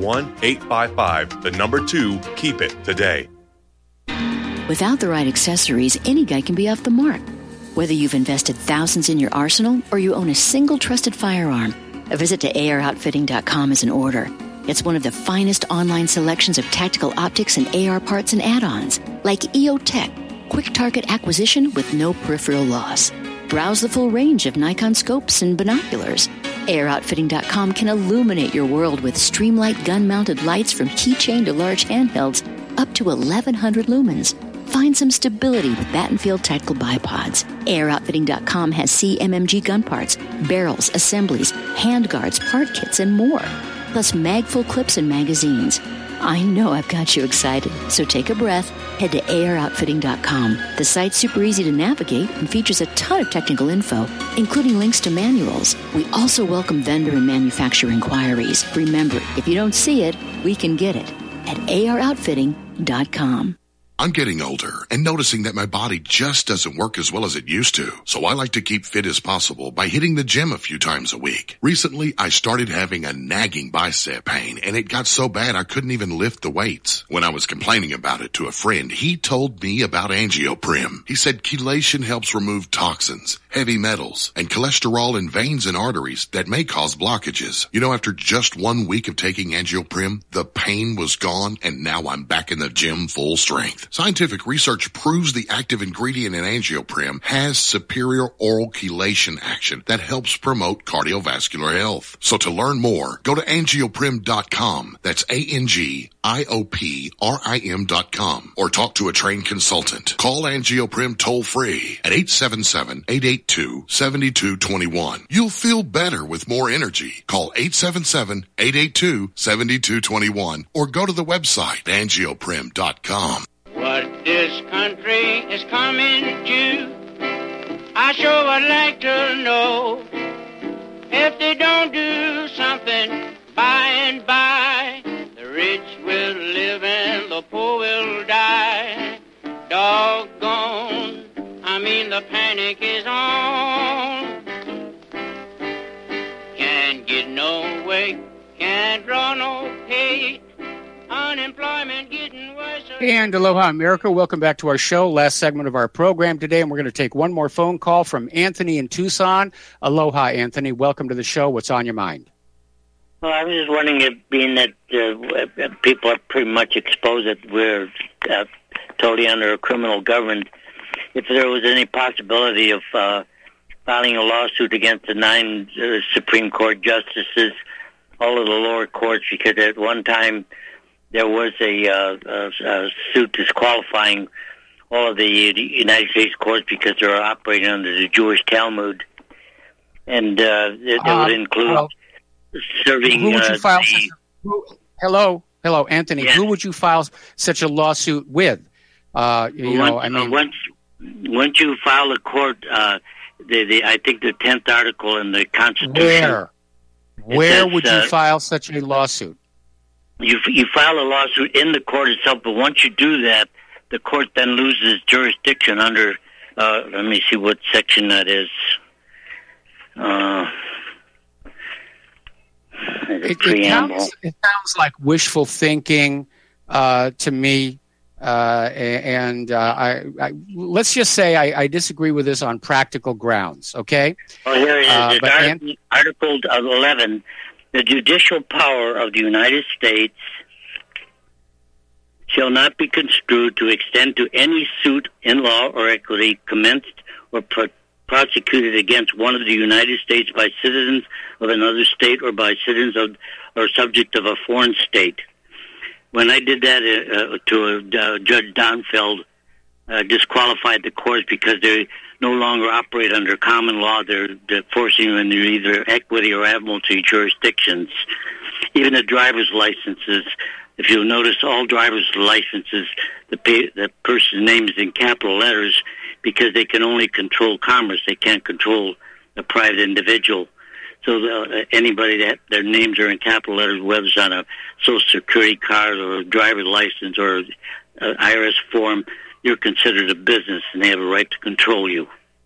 Speaker 15: 1-855-2-KEEP-IT today.
Speaker 16: Without the right accessories, any guy can be off the mark. Whether you've invested thousands in your arsenal or you own a single trusted firearm, a visit to AROutfitting.com is in order. It's one of the finest online selections of tactical optics and AR parts and add-ons, like EOTech, quick target acquisition with no peripheral loss. Browse the full range of Nikon scopes and binoculars. AROutfitting.com can illuminate your world with Streamlight gun-mounted lights from keychain to large handhelds up to 1,100 lumens. Find some stability with Battenfield Tactical Bipods. AirOutfitting.com has CMMG gun parts, barrels, assemblies, handguards, part kits, and more. Plus mag-full clips and magazines. I know I've got you excited, so take a breath. Head to AirOutfitting.com. The site's super easy to navigate and features a ton of technical info, including links to manuals. We also welcome vendor and manufacturer inquiries. Remember, if you don't see it, we can get it at AirOutfitting.com.
Speaker 17: I'm getting older and noticing that my body just doesn't work as well as it used to. So I like to keep fit as possible by hitting the gym a few times a week. Recently, I started having a nagging bicep pain, and it got so bad I couldn't even lift the weights. When I was complaining about it to a friend, he told me about Angioprim. He said chelation helps remove toxins, heavy metals, and cholesterol in veins and arteries that may cause blockages. You know, after just 1 week of taking Angioprim, the pain was gone, and now I'm back in the gym full strength. Scientific research proves the active ingredient in Angioprim has superior oral chelation action that helps promote cardiovascular health. So to learn more, go to angioprim.com. That's ANGIOPRIM.com, or talk to a trained consultant. Call Angioprim toll free at 877-882-7221. You'll feel better with more energy. Call 877-882-7221 or go to the website angioprim.com.
Speaker 10: What this country is coming to, I sure would like to know. If they don't do something by and by, the rich will live and the poor will die. Doggone, I mean the panic is on. Can't get no way, can't draw no pay. Unemployment getting worse.
Speaker 2: And aloha, America. Welcome back to our show. Last segment of our program today, and we're going to take one more phone call from Anthony in Tucson. Aloha, Anthony. Welcome to the show. What's on your mind?
Speaker 18: Well, I was just wondering, if being that people are pretty much exposed that we're totally under a criminal government, if there was any possibility of filing a lawsuit against the 9 Supreme Court justices, all of the lower courts, because at one time there was a suit disqualifying all of the United States courts because they were operating under the Jewish Talmud. And it would include serving...
Speaker 2: Who would you file Hello, Anthony.
Speaker 18: Yes.
Speaker 2: Who would you file such a lawsuit with?
Speaker 18: Once you file a court, I think the 10th article in the Constitution...
Speaker 2: Where would you file such a lawsuit?
Speaker 18: You file a lawsuit in the court itself, but once you do that, the court then loses jurisdiction under... let me see what section that is.
Speaker 2: It sounds like wishful thinking to me, and let's just say I disagree with this on practical grounds. Okay.
Speaker 18: Oh, here it is. Article 11: the judicial power of the United States shall not be construed to extend to any suit in law or equity commenced or prosecuted against one of the United States by citizens of another state or by citizens of or subject of a foreign state. When I did that to Judge Donfeld, disqualified the courts because they no longer operate under common law. They're forcing them into either equity or admiralty jurisdictions. Even the driver's licenses, if you'll notice, all driver's licenses, the person's name is in capital letters because they can only control commerce. They can't control a private individual. So anybody that their names are in capital letters, whether it's on a Social Security card or a driver's license or an IRS form, you're considered a business, and they have a right to control you.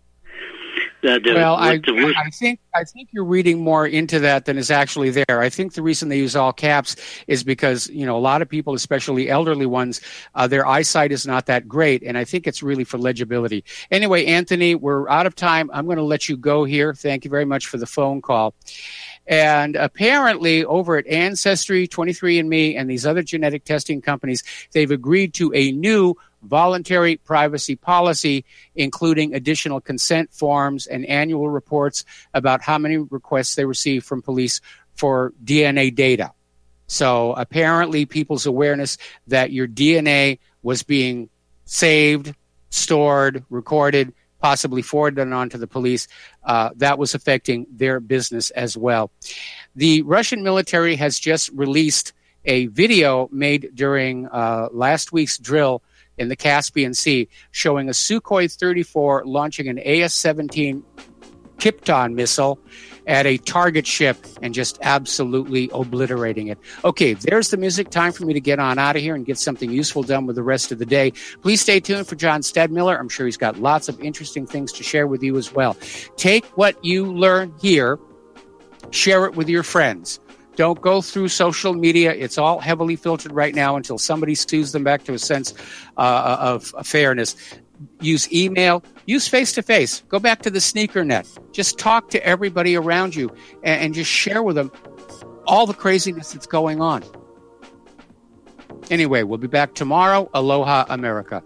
Speaker 2: I think you're reading more into that than is actually there. I think the reason they use all caps is because, a lot of people, especially elderly ones, their eyesight is not that great, and I think it's really for legibility. Anyway, Anthony, we're out of time. I'm going to let you go here. Thank you very much for the phone call. And apparently over at Ancestry, 23andMe, and these other genetic testing companies, they've agreed to a new voluntary privacy policy, including additional consent forms and annual reports about how many requests they receive from police for DNA data. So apparently people's awareness that your DNA was being saved, stored, recorded, possibly forwarded on to the police, that was affecting their business as well. The Russian military has just released a video made during last week's drill in the Caspian Sea showing a Sukhoi 34 launching an AS-17 Kipton missile at a target ship and just absolutely obliterating it. Okay, there's the music. Time for me to get on out of here and get something useful done with the rest of the day. Please stay tuned for John Stedmiller. I'm sure he's got lots of interesting things to share with you as well. Take what you learn here, share it with your friends. Don't go through social media. It's all heavily filtered right now until somebody sues them back to a sense of fairness. Use email. Use face-to-face. Go back to the sneaker net. Just talk to everybody around you and just share with them all the craziness that's going on. Anyway, we'll be back tomorrow. Aloha, America.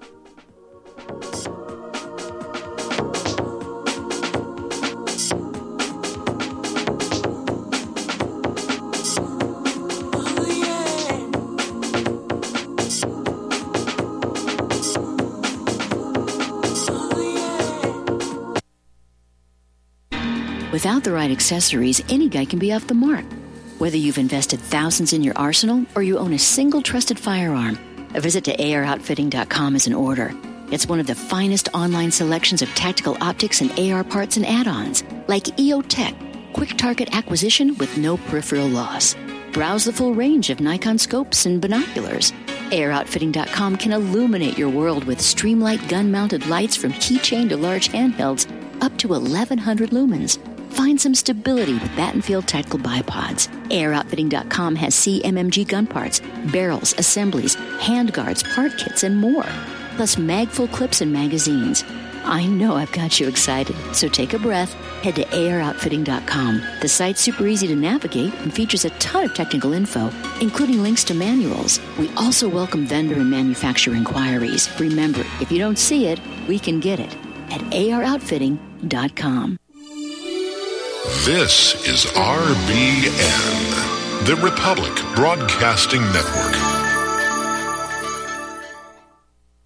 Speaker 16: Without the right accessories, any guy can be off the mark. Whether you've invested thousands in your arsenal or you own a single trusted firearm, a visit to AROutfitting.com is in order. It's one of the finest online selections of tactical optics and AR parts and add-ons, like EOTech, quick target acquisition with no peripheral loss. Browse the full range of Nikon scopes and binoculars. AROutfitting.com can illuminate your world with Streamlight gun-mounted lights from keychain to large handhelds up to 1,100 lumens. Find some stability with Battenfield Tactical Bipods. AROutfitting.com has CMMG gun parts, barrels, assemblies, handguards, part kits, and more. Plus mag-full clips and magazines. I know I've got you excited, so take a breath. Head to AROutfitting.com. The site's super easy to navigate and features a ton of technical info, including links to manuals. We also welcome vendor and manufacturer inquiries. Remember, if you don't see it, we can get it at AROutfitting.com.
Speaker 17: This is RBN, the Republic Broadcasting Network.